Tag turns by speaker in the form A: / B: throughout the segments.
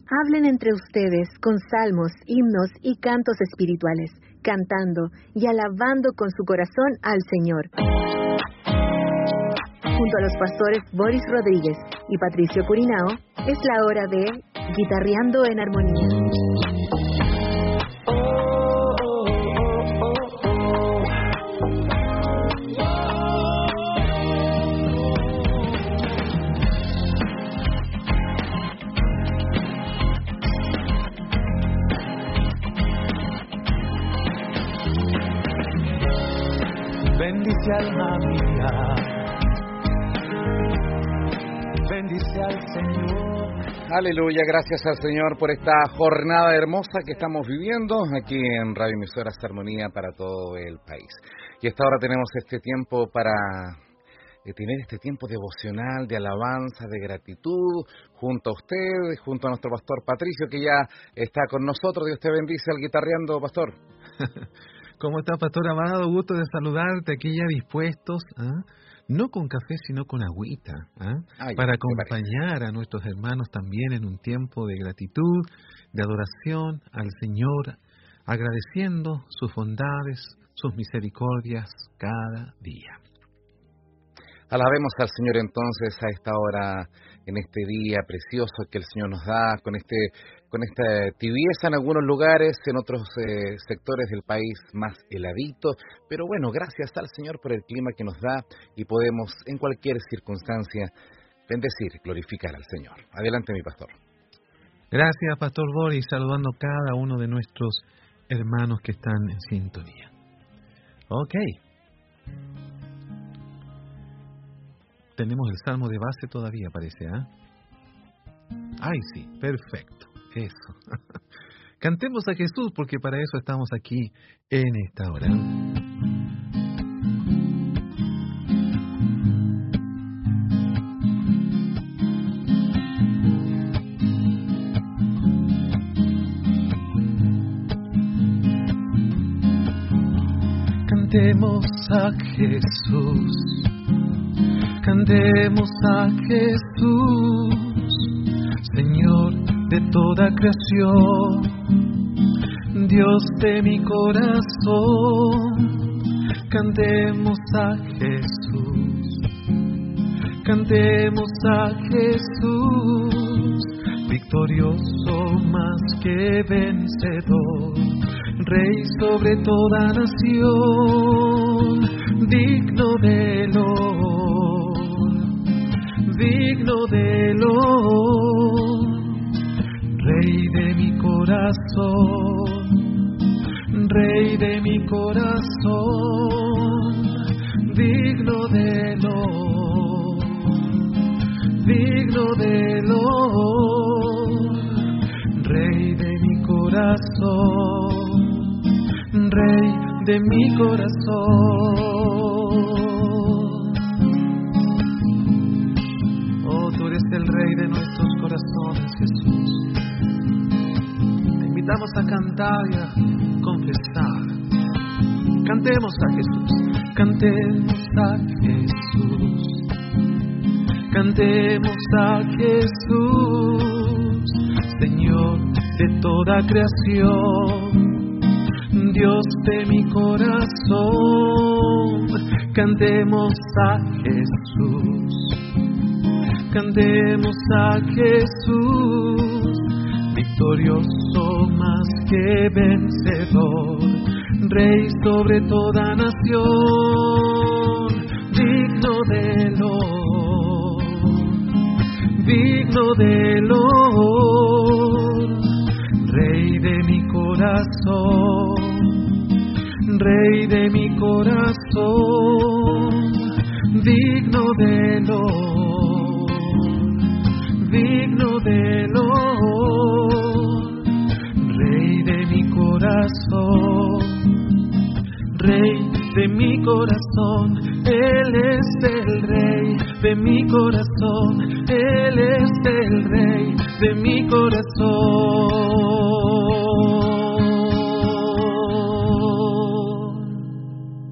A: Hablen entre ustedes con salmos, himnos y cantos espirituales, cantando y alabando con su corazón al Señor. Junto a los pastores Boris Rodríguez y Patricio Purinao, es la hora de Guitarreando en Armonía.
B: Bendice alma mía, bendice al Señor.
C: Aleluya, gracias al Señor por esta jornada hermosa que estamos viviendo aquí en Radio Emisoras Armonía para todo el país. Y hasta ahora tenemos este tiempo para tener este tiempo devocional, de alabanza, de gratitud, junto a usted, junto a nuestro pastor Patricio, que ya está con nosotros. Dios te bendice al guitarreando, pastor.
D: ¿Cómo está, pastor amado? Gusto de saludarte, aquí ya dispuestos, no con café, sino con agüita, para acompañar a nuestros hermanos también en un tiempo de gratitud, de adoración al Señor, agradeciendo sus bondades, sus misericordias cada día.
C: Alabemos al Señor entonces a esta hora, en este día precioso que el Señor nos da, con esta tibieza en algunos lugares, en otros sectores del país más heladito, pero bueno, gracias al Señor por el clima que nos da y podemos en cualquier circunstancia bendecir, glorificar al Señor. Adelante, mi pastor.
D: Gracias, pastor Boris, saludando a cada uno de nuestros hermanos que están en sintonía. Ok. Tenemos el salmo de base todavía, parece, Ay, sí, perfecto, eso. Cantemos a Jesús, porque para eso estamos aquí en esta hora. Cantemos a Jesús. Cantemos a Jesús, Señor de toda creación, Dios de mi corazón. Cantemos a Jesús, cantemos a Jesús, victorioso más que vencedor, Rey sobre toda nación, digno de digno de Rey de mi corazón, Rey de mi corazón, digno de Rey de mi corazón, Rey de mi corazón. El Rey de nuestros corazones, Jesús. Te invitamos a cantar y a confesar. Cantemos a Jesús, cantemos a Jesús, cantemos a Jesús, Señor de toda creación, Dios de mi corazón. Cantemos a Jesús, cantemos a Jesús, victorioso más que vencedor, Rey sobre toda nación, digno de Rey de mi corazón, Rey de mi corazón, digno de Rey de mi corazón, Rey de mi corazón, Él es el Rey de mi corazón, Él es el Rey de mi corazón.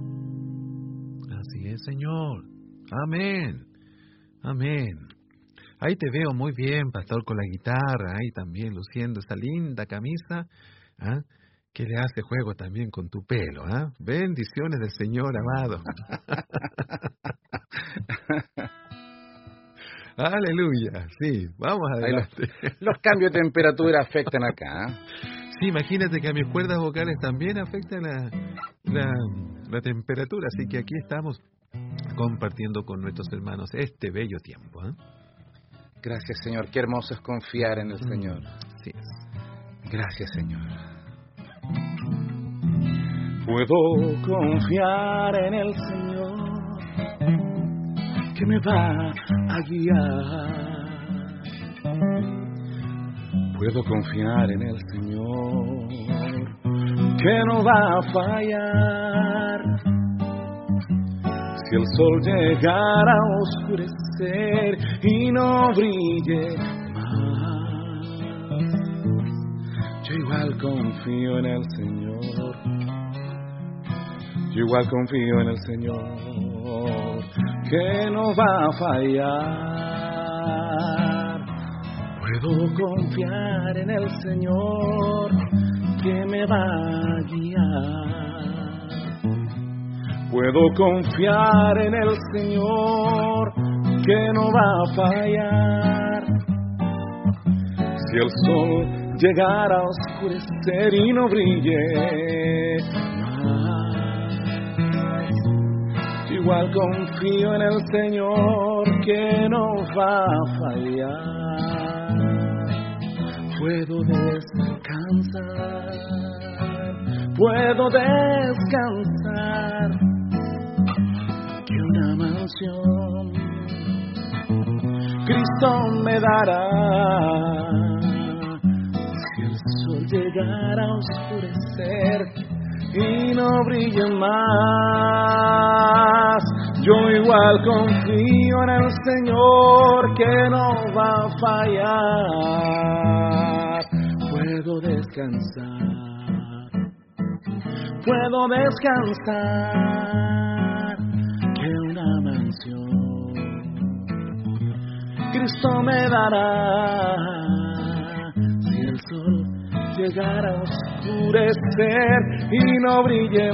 D: Así es, Señor. Amén. Amén. Ahí te veo muy bien, pastor, con la guitarra, ahí también luciendo esa linda camisa, que le hace juego también con tu pelo. Bendiciones del Señor, amado. Aleluya, sí, vamos adelante.
C: Los cambios de temperatura afectan acá.
D: Sí, imagínate que a mis cuerdas vocales también afecta la temperatura, así que aquí estamos compartiendo con nuestros hermanos este bello tiempo.
C: Gracias, Señor. Qué hermoso es confiar en el Señor.
D: Sí es.
C: Gracias, Señor.
B: Puedo confiar en el Señor que me va a guiar. Puedo confiar en el Señor que no va a fallar. Si el sol llegara a oscurecer y no brille más, yo igual confío en el Señor. Yo igual confío en el Señor que no va a fallar. Puedo confiar en el Señor que me va a guiar. Puedo confiar en el Señor que no va a fallar. Si el sol llegara a oscurecer y no brille más, igual confío en el Señor que no va a fallar. Puedo descansar, que una mansión Cristo me dará. Si el sol llegara a oscurecer y no brille más, yo igual confío en el Señor que no va a fallar. Puedo descansar, que una mansión Cristo me dará. Si el sol llegara a oscurecer y no brille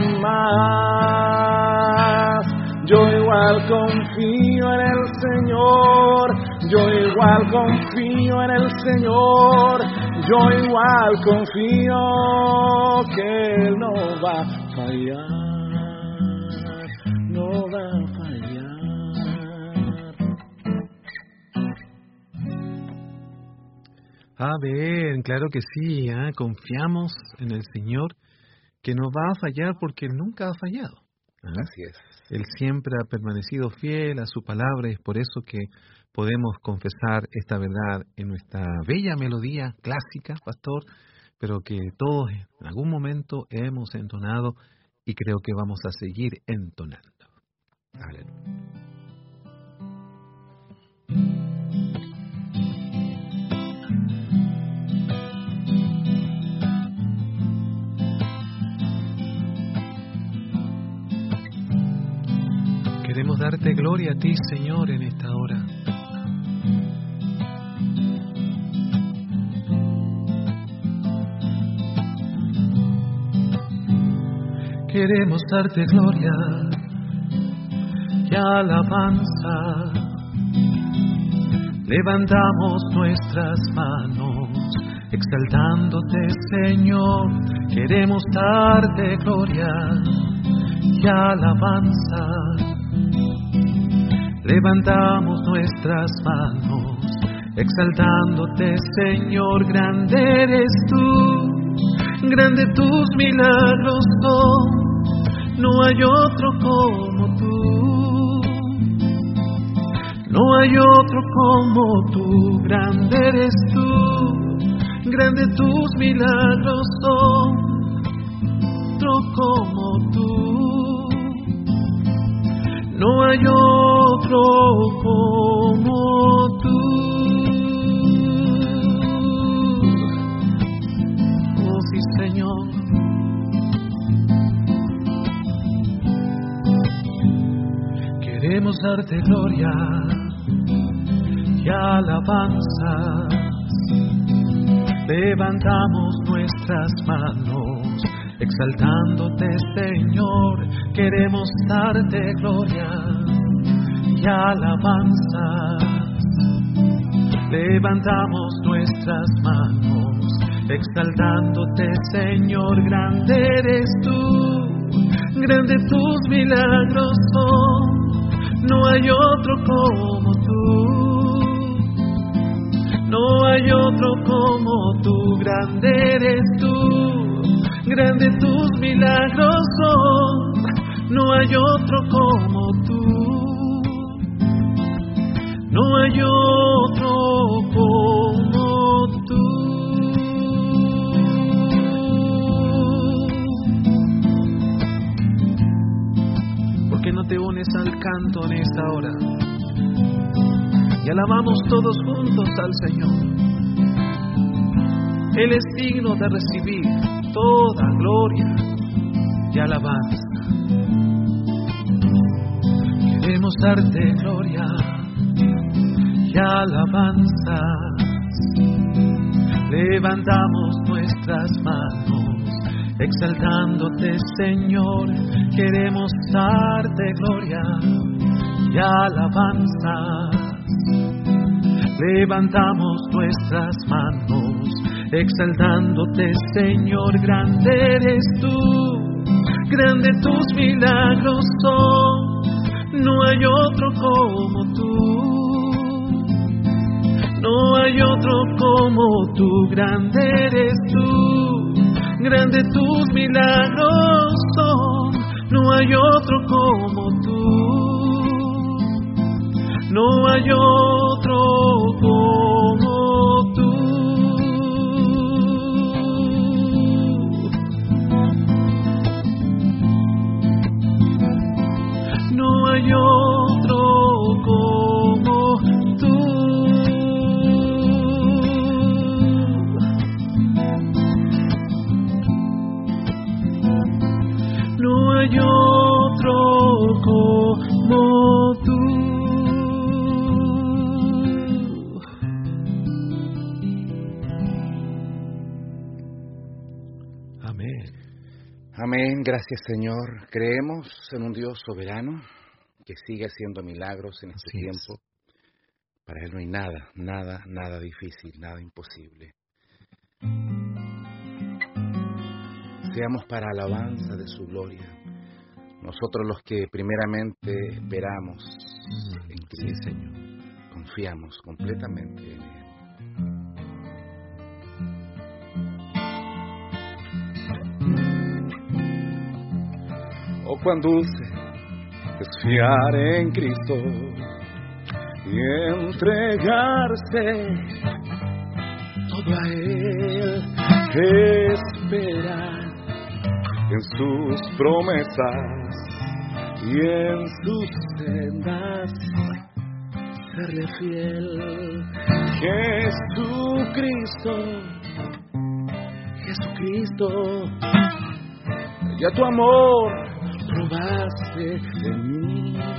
B: más, yo igual confío en el Señor. Yo igual confío en el Señor. Yo igual confío que Él no va a fallar. No va a fallar.
D: Amén, claro que sí, confiamos en el Señor que no va a fallar porque Él nunca ha fallado.
C: Así es.
D: Él siempre ha permanecido fiel a su palabra y es por eso que podemos confesar esta verdad en nuestra bella melodía clásica, pastor, pero que todos en algún momento hemos entonado y creo que vamos a seguir entonando. Aleluya. Queremos darte gloria a ti, Señor, en esta hora. Queremos darte gloria y alabanza. Levantamos nuestras manos, exaltándote, Señor. Queremos darte gloria y alabanza. Levantamos nuestras manos, exaltándote, Señor. Grande eres tú, grande tus milagros son, no hay otro como tú. No hay otro como tú, grande eres tú, grande tus milagros son, otro como tú. No hay otro como tú. Oh sí, Señor. Queremos darte gloria y y alabanzas. Levantamos nuestras manos, exaltándote, Señor, queremos darte gloria y alabanzas. Levantamos nuestras manos, exaltándote, Señor, grande eres tú, grande tus milagros son, no hay otro como tú. No hay otro como tú, grande eres tú, grande tus milagros son, no hay otro como tú, no hay otro como tú. ¿Por qué no te unes al canto en esta hora? Y alabamos todos juntos al Señor. Él es digno de recibir toda gloria y alabanza. Queremos darte gloria y alabanza. Levantamos nuestras manos, exaltándote, Señor. Queremos darte gloria y alabanza. Levantamos nuestras manos, exaltándote, Señor, grande eres tú, grande tus milagros son, no hay otro como tú, no hay otro como tú, grande eres tú, grande tus milagros son, no hay otro como tú, no hay otro como tú. No hay otro como tú. No hay otro como tú.
C: Amén, gracias Señor. Creemos en un Dios soberano que sigue haciendo milagros en este tiempo. Para Él no hay nada difícil, nada imposible. Seamos para alabanza de su gloria. Nosotros los que primeramente esperamos en Cristo, Señor, confiamos completamente en Él. Oh, cuán dulce es fiar en Cristo y entregarse todo a Él, esperar en sus promesas y en sus sendas, serle fiel. Jesucristo, ya tu amor probaste de mí.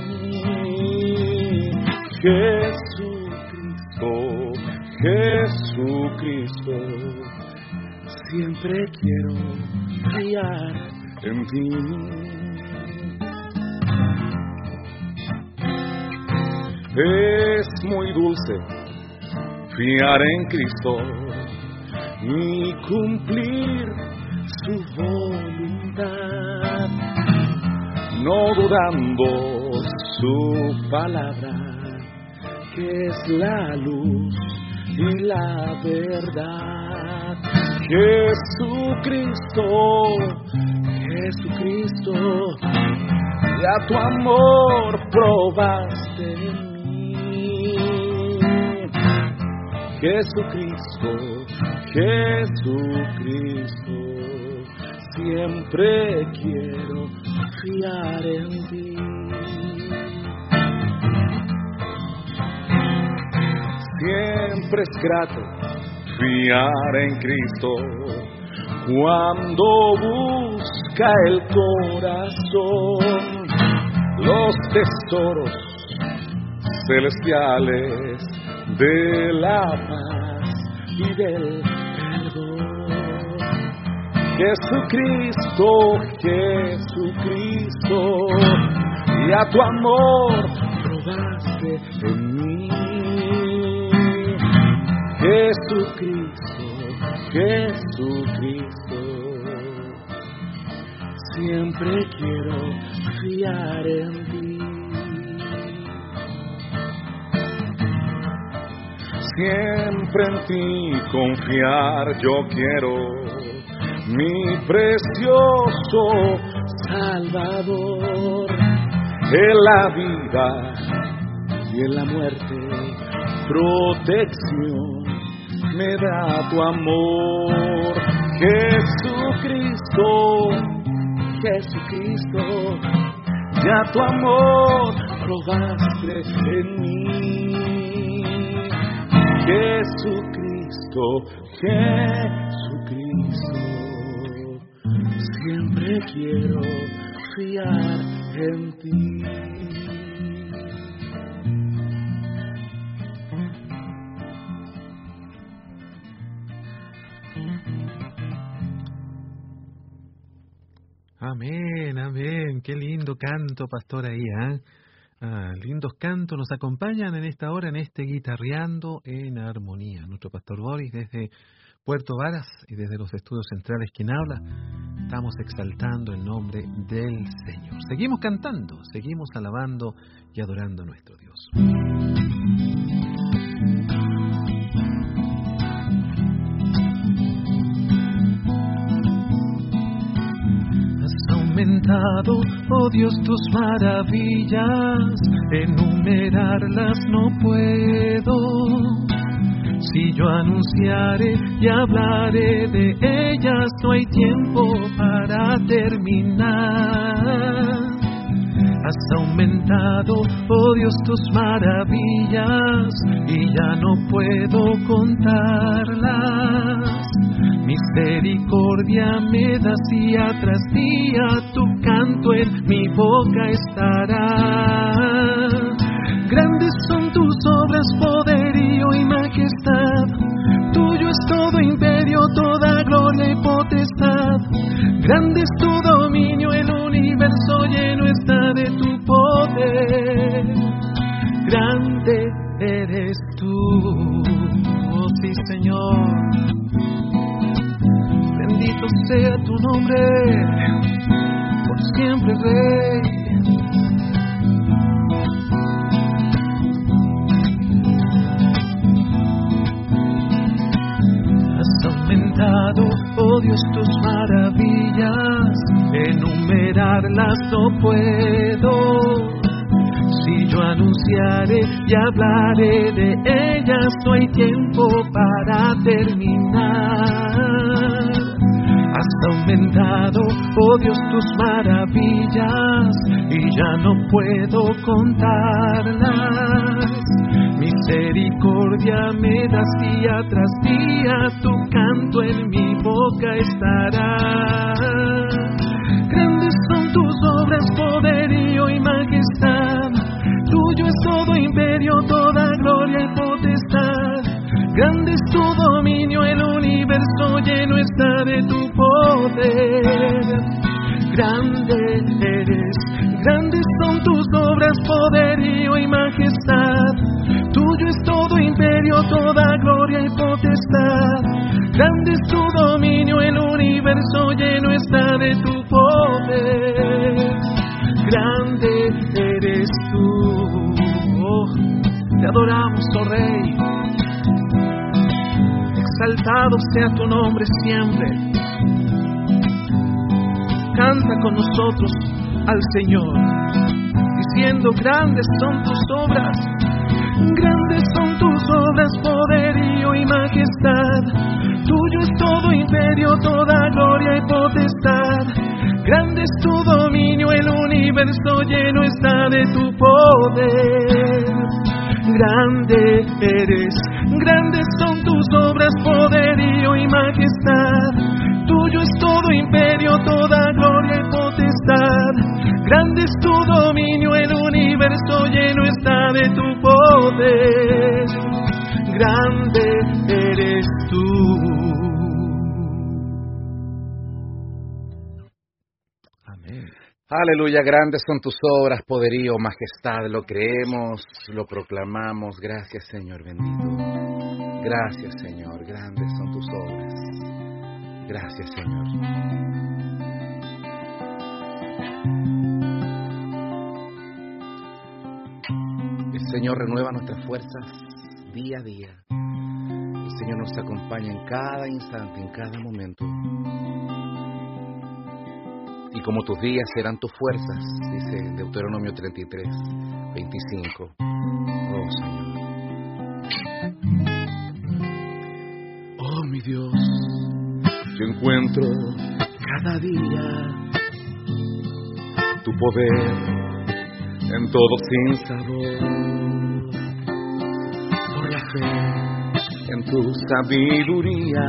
C: Jesucristo, siempre quiero fiar en ti. Es muy dulce fiar en Cristo y cumplir su voluntad, no dudando su palabra, que es la luz y la verdad. Jesucristo, ya tu amor probaste en mí. Jesucristo, siempre quiero fiar en ti. Siempre es grato fiar en Cristo cuando busca el corazón los tesoros celestiales
B: de la paz y del perdón. Jesucristo, Jesucristo, ya tu amor probaste en mí. Jesucristo, Jesucristo, siempre quiero fiar en ti. Siempre en ti confiar yo quiero, mi precioso Salvador. En la vida y en la muerte, protección me da tu amor. Jesucristo, Jesucristo, ya tu amor probaste en mí. Jesucristo, Jesucristo, siempre quiero fiar en ti.
D: Amén, amén. Qué lindo canto, pastor, ahí, ¿eh? Lindos cantos nos acompañan en esta hora, en este Guitarreando en Armonía. Nuestro pastor Boris desde Puerto Varas y desde los estudios centrales, quien habla, estamos exaltando el nombre del Señor. Seguimos cantando, seguimos alabando y adorando a nuestro Dios.
E: Aumentado, oh Dios, tus maravillas, enumerarlas no puedo. Si yo anunciaré y hablaré de ellas, no hay tiempo para terminar. Has aumentado, oh Dios, tus maravillas, y ya no puedo contarlas. Misericordia me das día tras día, tu canto en mi boca estará. Grandes son tus obras, poderío y majestad. Tuyo es todo imperio, toda gloria y potestad. Grande es tu dominio, el universo lleno está de tu poder. Grande eres tú, oh sí, Señor. Bendito sea tu nombre, por siempre, Rey. Has aumentado, oh Dios, tus maravillas, enumerarlas no puedo. Si yo anunciaré y hablaré de ellas, no hay tiempo para terminar. Has aumentado, oh Dios, tus maravillas, y ya no puedo contarlas. Misericordia me das día tras día, tu canto en mi boca estará. Grandes son tus obras, poderío y majestad. Tuyo es todo imperio, toda gloria y potestad. Grande es tu dominio, el universo lleno está de tu poder. Grande eres, grandes son tus obras, poderío y majestad. Tuyo es todo imperio, toda gloria y potestad. Grande es tu dominio, el universo lleno está de tu poder. Grande eres tú, oh, te adoramos, oh Rey. Exaltado sea tu nombre siempre. Canta con nosotros al Señor, diciendo: grandes son tus obras, grandes son tus obras, poderío y majestad. Tuyo es todo imperio, toda gloria y potestad. Grande es tu dominio, el universo lleno está de tu poder. Grande eres, grandes son tus obras, poderío y majestad. Tuyo es todo imperio, toda gloria y potestad. Grande es tu dominio, el universo lleno está de tu poder. grande eres tú.
C: Amén. Aleluya, grandes son tus obras, poderío, majestad, lo creemos, lo proclamamos. Gracias, Señor bendito. Gracias, Señor, grandes son tus obras. Gracias, Señor. El Señor renueva nuestras fuerzas día a día. El Señor nos acompaña en cada instante, en cada momento. Y como tus días serán tus fuerzas, dice Deuteronomio 33, 25. Oh, Señor. Oh, mi Dios, yo encuentro cada día tu poder en todo sin sabor. Por la fe en tu sabiduría,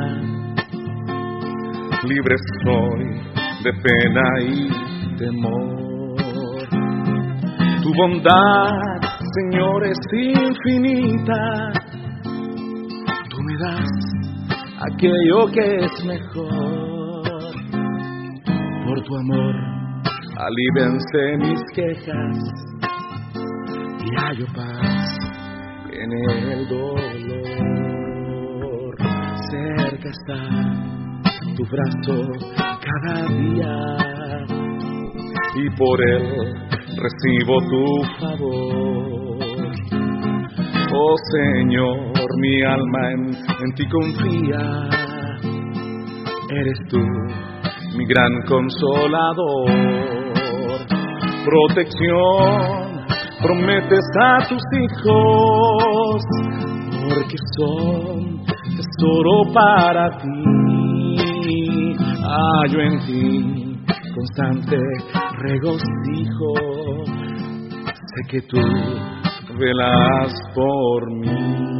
C: libre soy de pena y temor. Tu bondad, Señor, es infinita. Tú me das aquello que es mejor. Por tu amor alívense mis quejas y hallo paz en el dolor. Cerca está tu brazo cada día y por él recibo tu favor. Oh Señor, mi alma en ti confía. Eres tú mi gran consolador. Protección prometes a tus hijos, porque son tesoro para ti. Hallo en ti constante regocijo. Sé que tú velas por mí.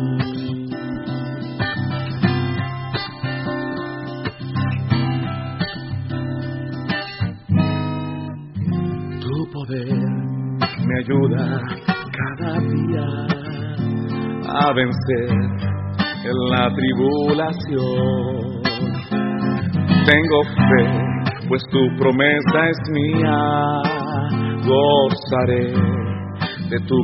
C: Tu poder me ayuda cada día a vencer en la tribulación. Tengo fe, pues tu promesa es mía. Gozaré de tu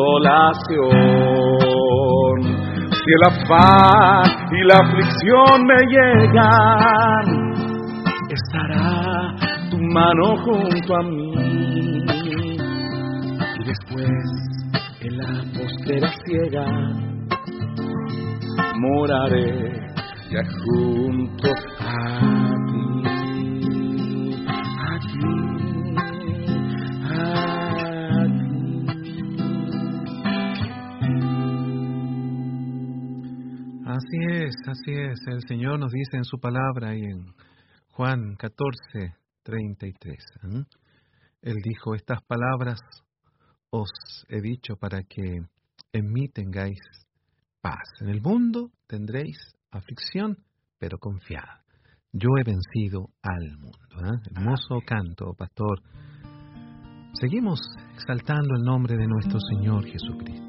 C: consolación. Si el afán y la aflicción me llegan, estará tu mano junto a mí. Y después, en la postrera ciega, moraré ya junto a ti.
D: Así es, el Señor nos dice en su palabra y en Juan 14, 33. Él dijo, estas palabras os he dicho para que en mí tengáis paz. En el mundo tendréis aflicción, pero confiad. Yo he vencido al mundo. Hermoso canto, pastor. Seguimos exaltando el nombre de nuestro Señor Jesucristo.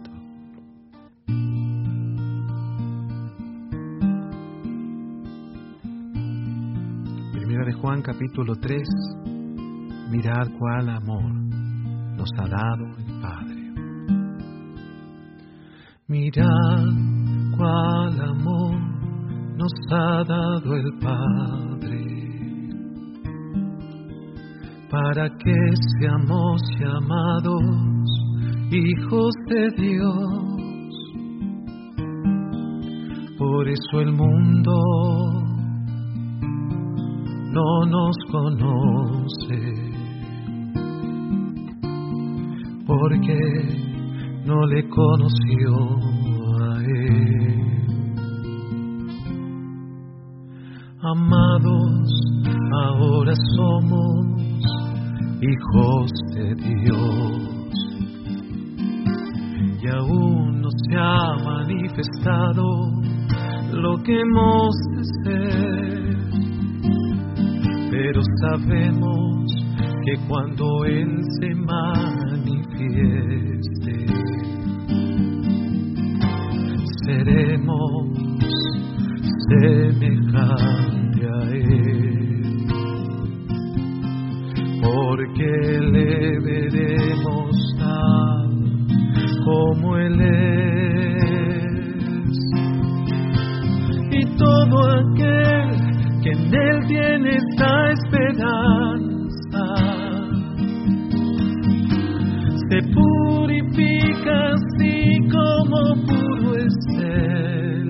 D: Primera de Juan capítulo 3. Mirad cuál amor nos ha dado el Padre. Mirad cuál amor nos ha dado el Padre, para que seamos llamados hijos de Dios. Por eso el mundo no nos conoce, porque no le conoció a Él. Amados, ahora somos hijos de Dios, y aún no se ha manifestado lo que hemos de ser, pero sabemos que cuando Él se manifieste,
E: seremos semejante a Él, porque le veremos tal como Él es. Y todo aquel que en Él tiene esta esperanza se purifica así como puro es Él.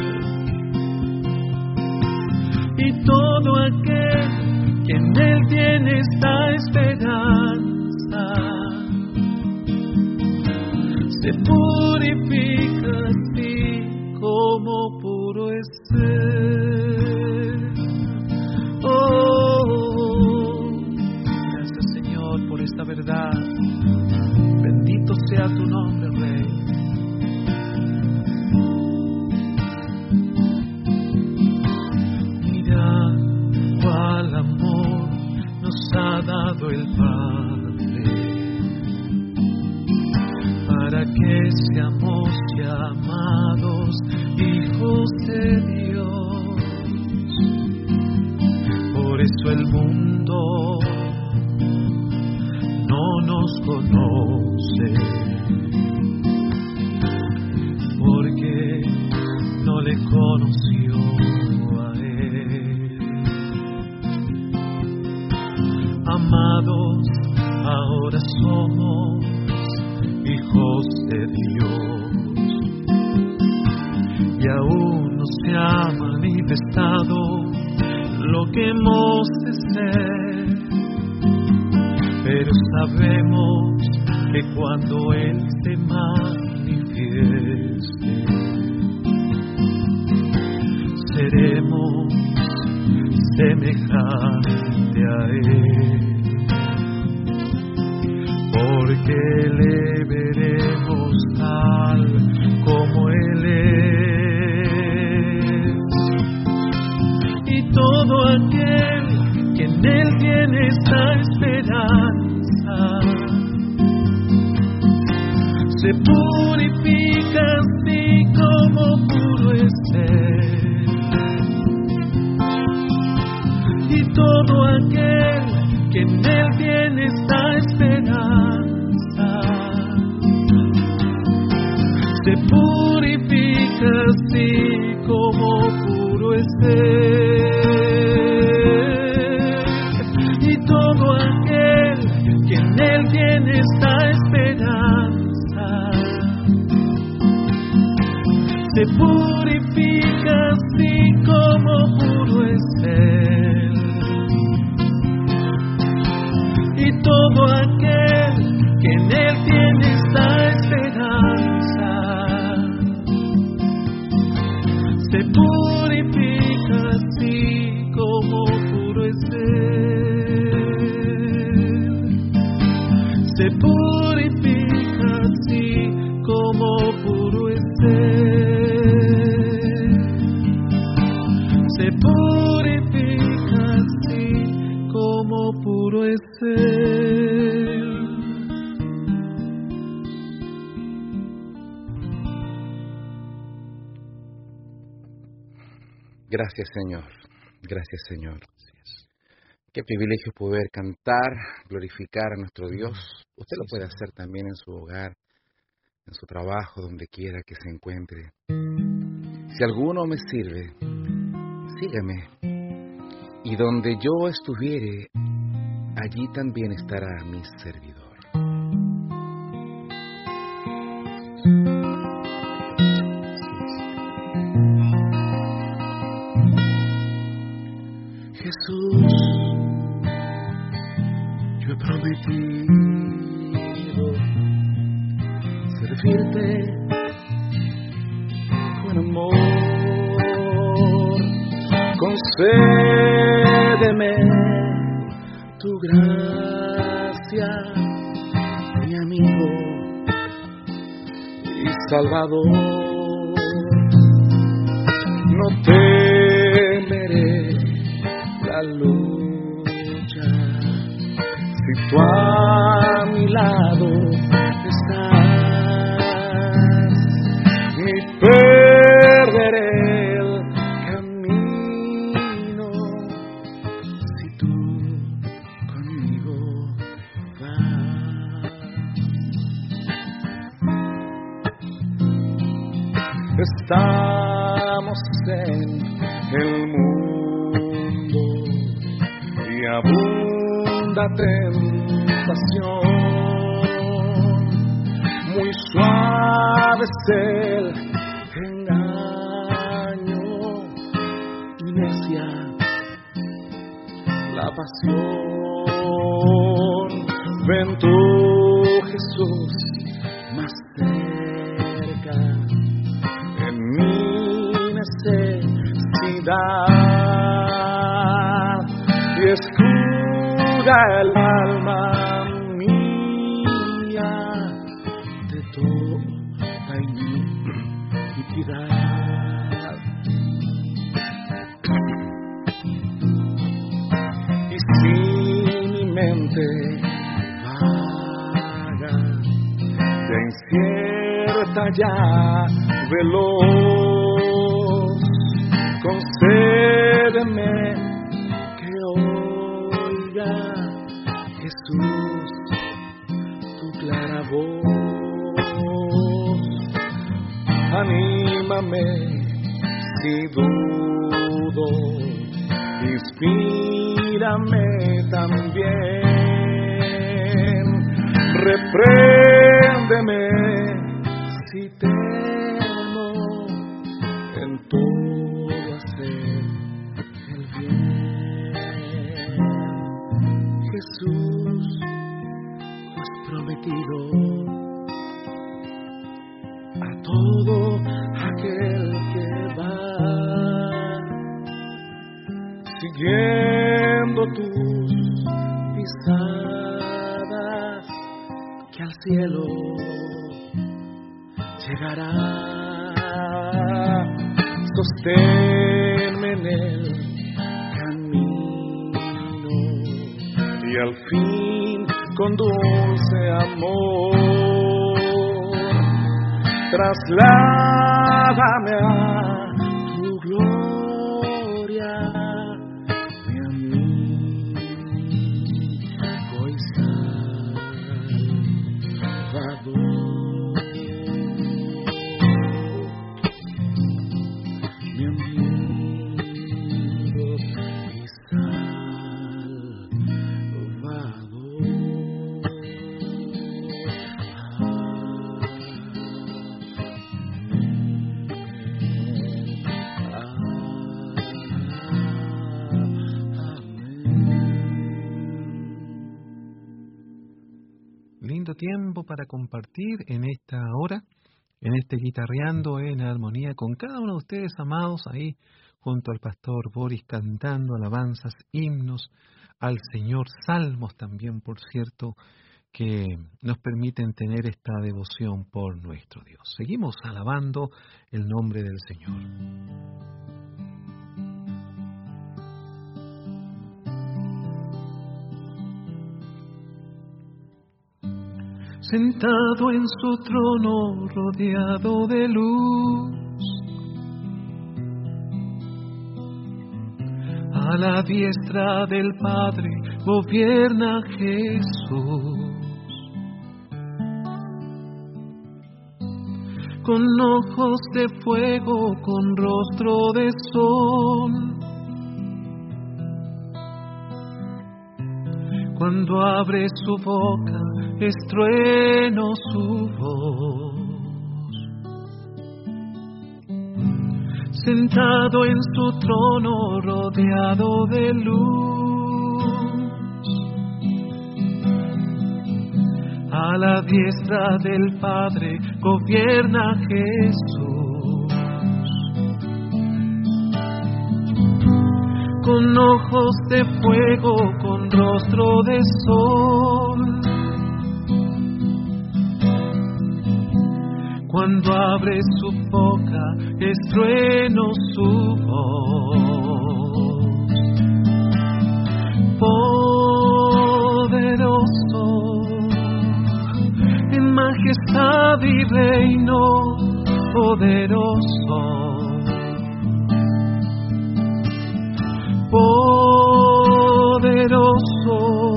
E: Y todo aquel que en Él tiene esta esperanza se purifica así como puro es Él. Oh, gracias Señor por esta verdad. Bendito sea tu nombre, Rey. Mira cuál amor nos ha dado el Padre, para que seamos llamados hijos de Dios. Por eso el mundo no nos conoce, porque no le conoció a Él. Amados, ahora somos hijos de Dios, y aún no se ha manifestado lo que hemos de ser, pero sabemos que cuando Él se manifieste, seremos semejante a Él, porque le veremos tal como Él es. Y todo aquel que en Él tiene esta esperanza se purifica así como puro es Él. Y todo aquel que en Él tiene esta esperanza se purifica así como puro es Él. Y todo aquel que en Él tiene esta esperanza se purifica así como puro es Él. Y todo aquel que en Él tiene esta esperanza se purifica así como puro es Él. Se purifica así como puro es Él. Se purifica así como puro es Él.
C: Gracias, Señor. Gracias, Señor. Qué privilegio poder cantar, glorificar a nuestro Dios. Usted lo puede hacer también en su hogar, en su trabajo, donde quiera que se encuentre. Si alguno me sirve, sígame. Y donde yo estuviere, allí también estará mi servidor.
B: Jesús, yo he prometido servirte con amor. Concédeme tu gracia, mi amigo y Salvador. No temeré la lucha si tú a mi lado estás. Mi estamos en el mundo y abunda tentación. Muy suave es el engaño y necia la pasión. Ven tú, Jesús, más cerca en mi necesidad y escuda el alma mía de toda iniquidad. Y si mi mente vaga de incierta ya veloz, concédeme que oiga, Jesús, tu clara voz. Anímame si dudo, inspírame también, repréndeme si temo, en todo hacer el bien. Jesús, has prometido a todo aquel que va siguiendo tus pisadas, que al cielo llegará. Sosténme en el camino y al fin con dulce amor trasládame a tu gloria, mi amigo y Salvador.
D: Tiempo para compartir en esta hora, en este guitarreando en armonía con cada uno de ustedes, amados, ahí junto al pastor Boris, cantando alabanzas, himnos al Señor, salmos también, por cierto, que nos permiten tener esta devoción por nuestro Dios. Seguimos alabando el nombre del Señor.
E: Sentado en su trono rodeado de luz, a la diestra del Padre gobierna Jesús. Con ojos de fuego, con rostro de sol, cuando abre su boca, estrueno su voz. Sentado en su trono rodeado de luz, a la diestra del Padre gobierna Jesús. Con ojos de fuego, con rostro de sol, cuando abre su boca, estrueno su voz. Poderoso, en majestad y reino, poderoso. Poderoso,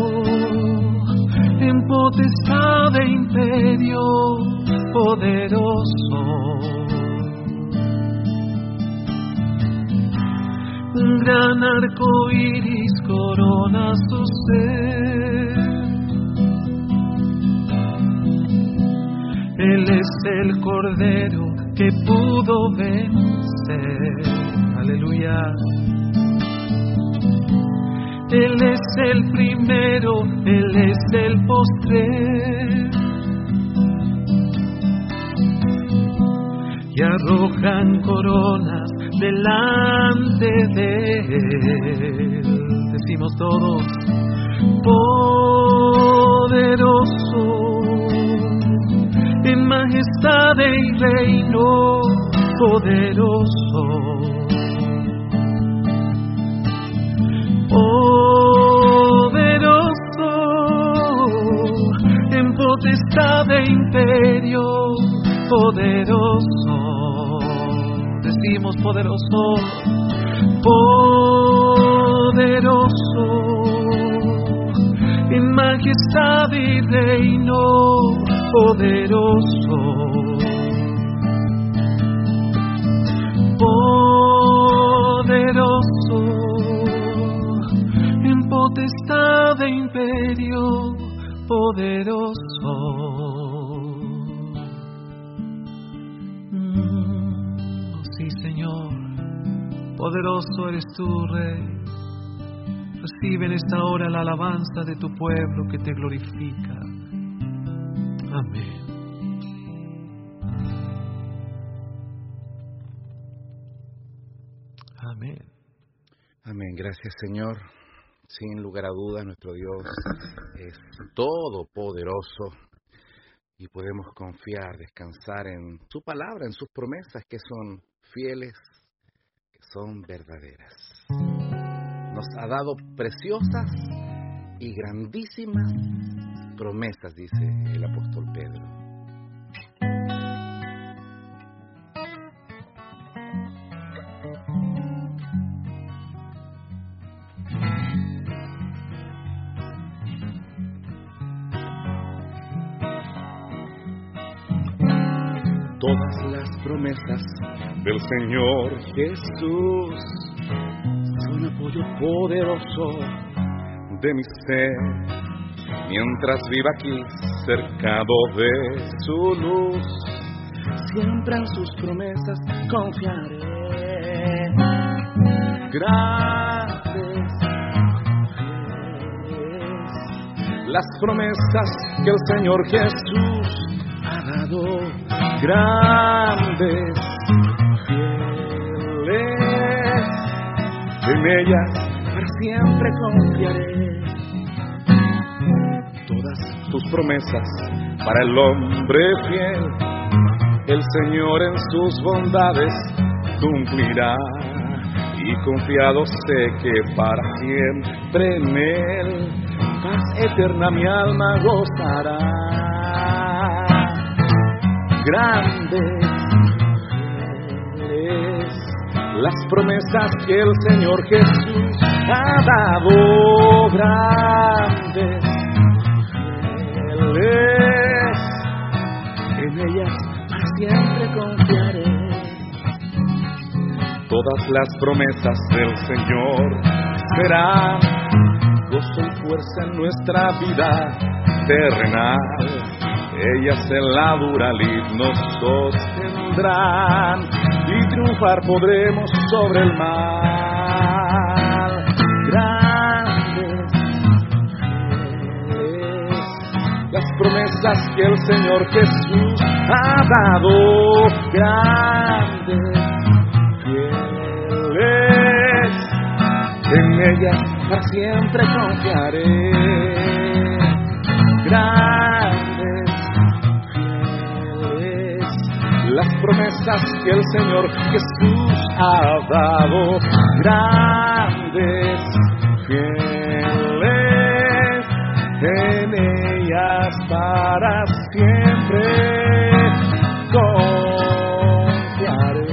E: en potestad e imperio, poderoso. Un gran arco iris corona su ser. Él es el Cordero que pudo vencer. Aleluya. Él es el primero, Él es el postrer. Y arrojan coronas delante de Él. Decimos todos, poderoso, en majestad y reino, poderoso. Poderoso, en potestad de imperio, poderoso. Decimos poderoso, poderoso, en majestad y reino, poderoso. Poderoso, en potestad de imperio, poderoso. Sí, Señor, poderoso eres tú, Rey. Recibe en esta hora la alabanza de tu pueblo que te glorifica. Amén. Amén.
C: Amén. Gracias, Señor. Sin lugar a dudas, nuestro Dios es todopoderoso y podemos confiar, descansar en su palabra, en sus promesas que son fieles, que son verdaderas. Nos ha dado preciosas y grandísimas promesas, dice el apóstol Pedro.
B: Todas las promesas del Señor Jesús son apoyo poderoso de mi ser. Mientras viva aquí cercado de su luz, siempre en sus promesas confiaré. Grandes las promesas que el Señor Jesús ha dado, grandes, fieles, en ellas para siempre confiaré. Todas tus promesas para el hombre fiel, el Señor en sus bondades cumplirá, y confiado sé que para siempre en Él paz eterna mi alma gozará. Grandes las promesas que el Señor Jesús ha dado, grandes, fieles, en ellas para siempre confiaré. Todas las promesas del Señor serán gozo y fuerza en nuestra vida terrenal. Ellas en la dura lid nos sostendrán y triunfar podremos sobre el mal. Grandes, fieles, las promesas que el Señor Jesús ha dado, grandes, fieles, en ellas para siempre confiaré. Grandes, las promesas que el Señor Jesús ha dado, grandes, fieles, en ellas para siempre confiaré.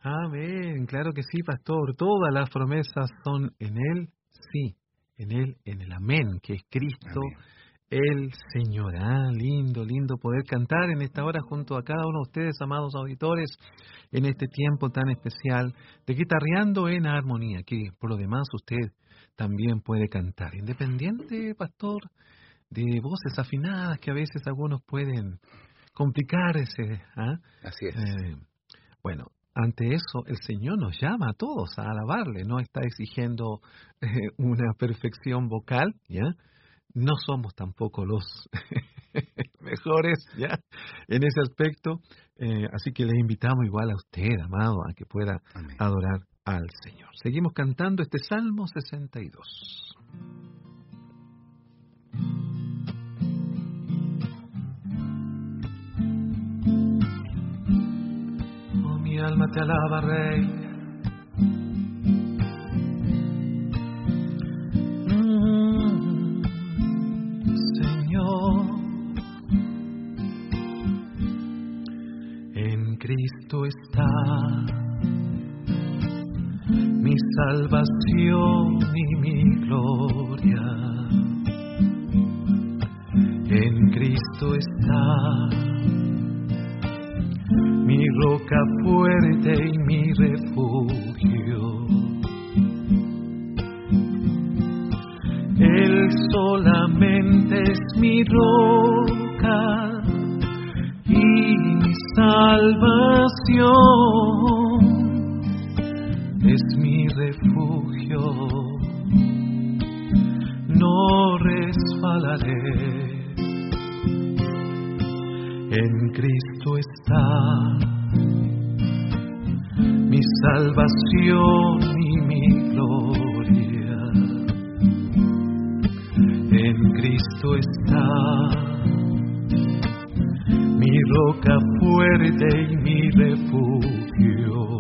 D: Amén, claro que sí, pastor. Todas las promesas son en Él, sí, en Él, en el amén, que es Cristo, el Señor. Lindo, lindo poder cantar en esta hora junto a cada uno de ustedes, amados auditores, en este tiempo tan especial de Guitarreando en Armonía, que por lo demás usted también puede cantar, independiente, pastor, de voces afinadas que a veces algunos pueden complicarse.
C: Así es.
D: Bueno, ante eso, el Señor nos llama a todos a alabarle, no está exigiendo una perfección vocal, ¿ya? No somos tampoco los mejores, ¿ya? En ese aspecto, así que le invitamos igual a usted, amado, a que pueda adorar al Señor. Seguimos cantando este Salmo 62.
E: Mi alma te alaba, Rey. Señor, en Cristo está mi salvación y mi gloria. En Cristo está mi roca fuerte y mi refugio. Él solamente es mi roca y mi salvación. Es mi refugio, no resbalaré. En Cristo está mi salvación y mi gloria. En Cristo está mi roca fuerte y mi refugio.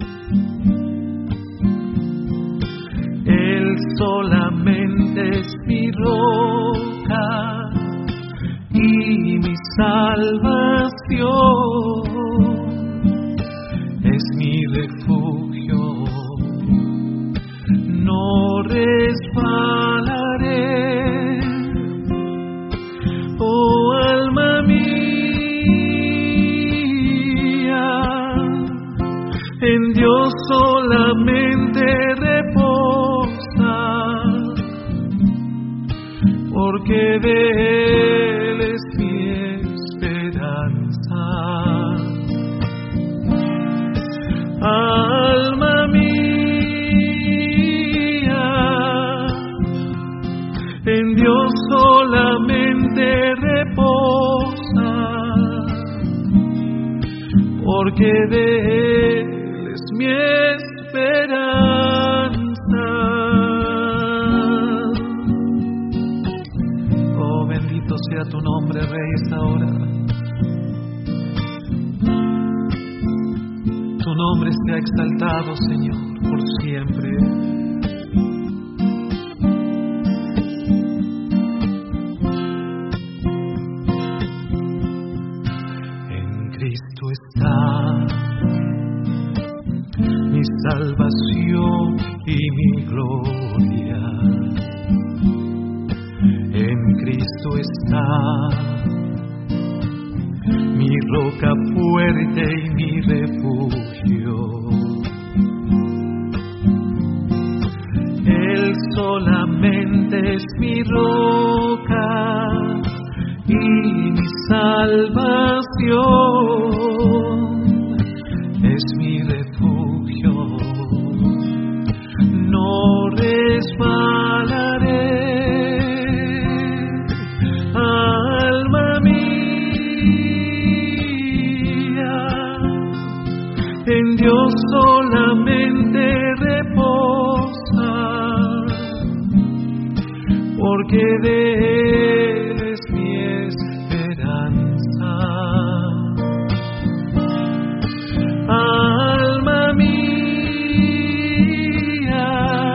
E: Él solamente es mi roca y mi salvación. Es mi refugio, no resbalaré. Oh alma mía, en Dios solamente reposa, porque de Él es mi esperanza. Alma mía, en Dios solamente reposa, porque de Él es mi esperanza. Oh, bendito sea tu nombre, Rey, esta hora. Tu nombre sea exaltado, Señor, por siempre. En Cristo está mi salvación y mi gloria. En Cristo está mi roca fuerte y mi refugio. Él solamente es mi roca y mi salvación. Es mi refugio, no resbalaré. Alma en Dios solamente reposa, porque de Él es mi esperanza. Alma mía,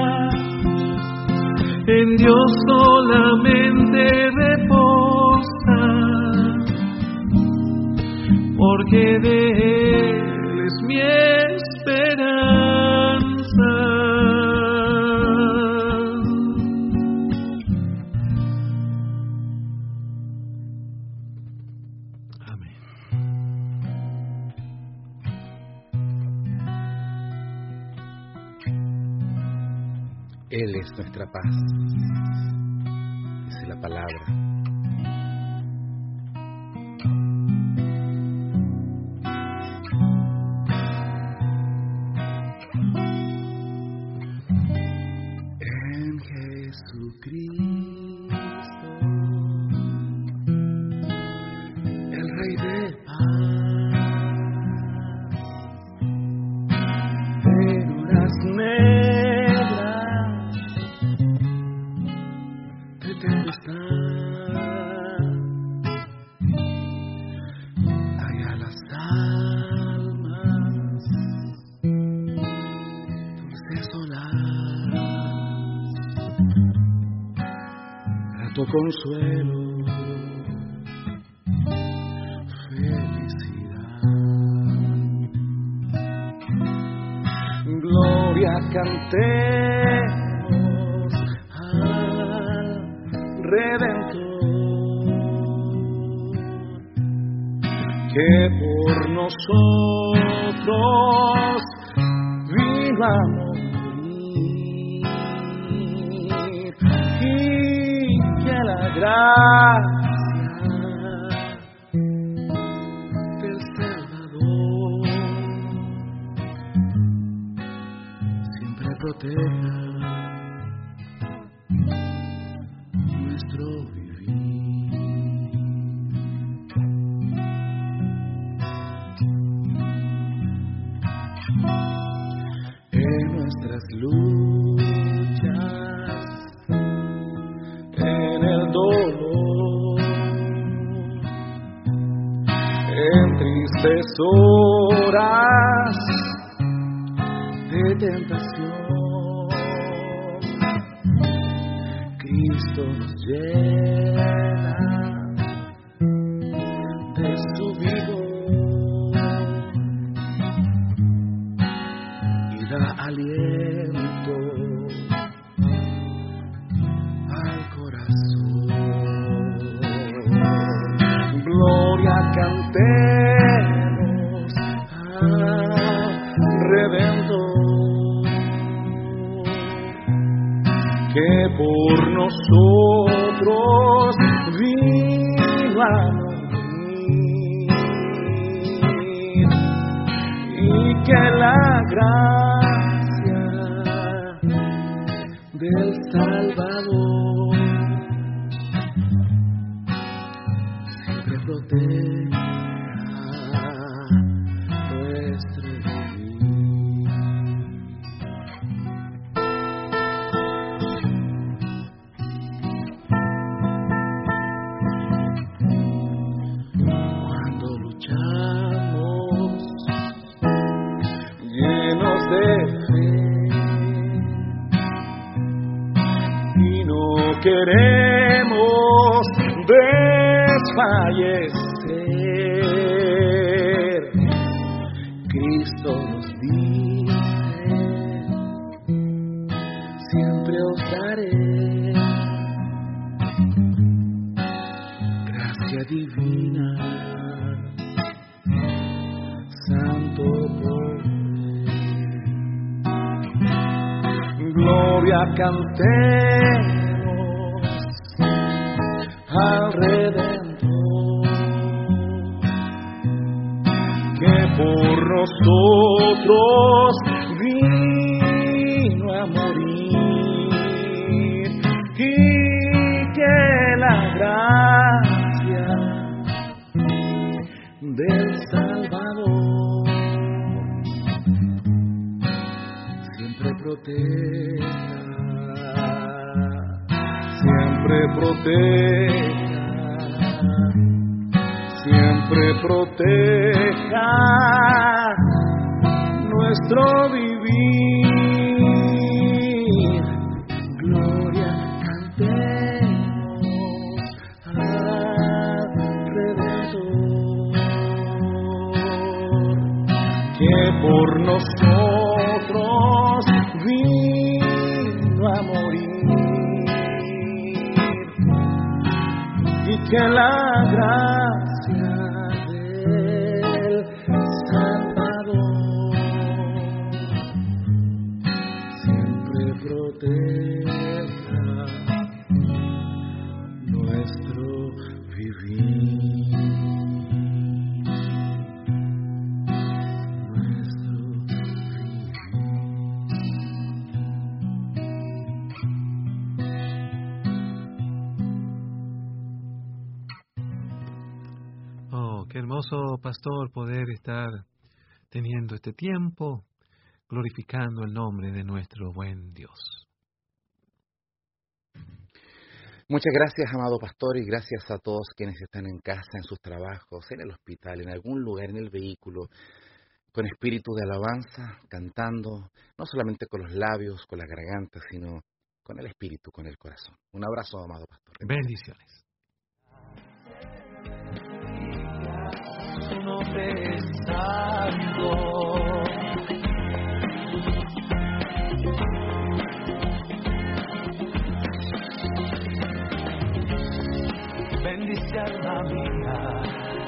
E: en Dios solamente reposa, porque de Él es mi esperanza.
C: es nuestra paz, dice la palabra.
B: En Jesucristo, el Rey de paz, en horas negras de tempestad, allá las almas dulce solar, grato consuelo, felicidad, gloria cantemos al Redentor, que por nosotros vino a morir, y que la gracia del Salvador siempre proteja nuestro vivir. En nuestras luchas, en el dolor, en tristes horas de tentación, Cristo nos llena de su vigor y da aliento al corazón. Gloria cantemos al Redentor, que por nosotros vino a morir, y que la gracia del Salvador siempre proteja nuestro vivir. Cuando luchamos llenos de fe y no queremos desfallecer, Cristo nos dice: siempre os daré gracia divina, santo poder. Gloria cantemos al Redentor, que por nosotros vino a morir, y que la gracia del Salvador siempre proteja, siempre proteja, siempre proteja nuestro vivir. Gloria cantemos al Redentor, que por nosotros vino a morir, y que la gracia del Salvador siempre protege
D: Qué hermoso, pastor, poder estar teniendo este tiempo, glorificando el nombre de nuestro buen Dios.
C: Muchas gracias, amado pastor, y gracias a todos quienes están en casa, en sus trabajos, en el hospital, en algún lugar, en el vehículo, con espíritu de alabanza, cantando, no solamente con los labios, con la garganta, sino con el espíritu, con el corazón. Un abrazo, amado pastor.
D: Bendiciones.
E: Su nombre es santo. Bendice alma mía,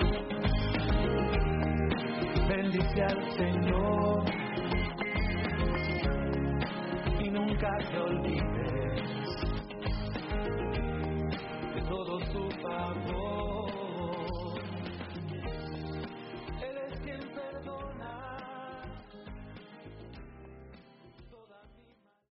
E: bendice al Señor y nunca te olvides